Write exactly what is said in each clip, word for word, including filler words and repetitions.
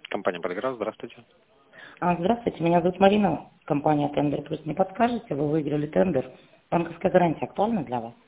Компания «Полиграф», здравствуйте. А, Здравствуйте, меня зовут Марина, компания «Тендер Плюс». Не подскажете, вы выиграли тендер. Банковская гарантия актуальна для вас?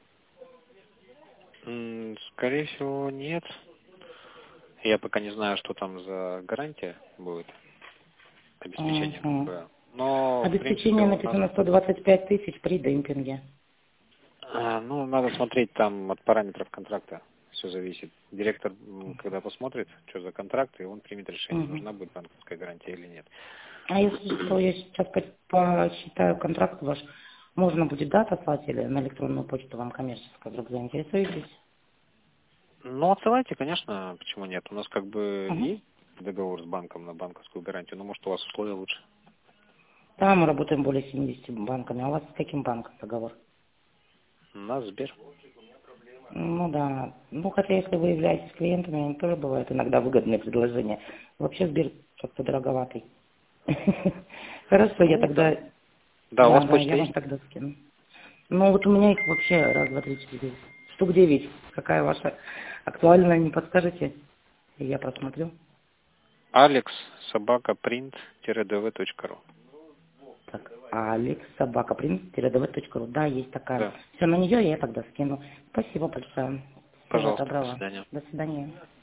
М, Скорее всего, нет. Я пока не знаю, что там за гарантия будет, обеспечение Мгм. какое. Но, в принципе, Обеспечение у нас, написано сто двадцать пять тысяч при демпинге. а, ну, надо смотреть там от параметров контракта. Все зависит. Директор, м, когда посмотрит, что за контракт, и он примет решение, Мгм. нужна будет банковская гарантия или нет. А если что, я сейчас по- посчитаю контракт ваш, можно будет, да, отослать или на электронную почту вам коммерческую, вдруг заинтересуетесь? Ну, отсылайте, конечно, почему нет. У нас как бы Мгм. есть договор с банком на банковскую гарантию, но может у вас условия лучше. Да, мы работаем более семидесяти банками. А у вас с каким банком договор? У нас Сбер. Ну да. Ну, хотя если вы являетесь клиентами, им тоже бывают иногда выгодные предложения. Вообще Сбер как-то дороговатый. Хорошо, я Ну, да. тогда... Да, у Да, вас да, почта я вам есть? тогда скину. Ну, вот у меня их вообще раз, два, три, четыре, девять. Штук девять. Какая ваша актуальная, не подскажете? И я просмотрю. Алекс, собака, принт, дв точка ру. Так, Алекс, собака, принц, дв точка ру. Да, есть такая. Да. Все, на нее я тогда скину. Спасибо большое. Всего Пожалуйста, до доброго. свидания. До свидания.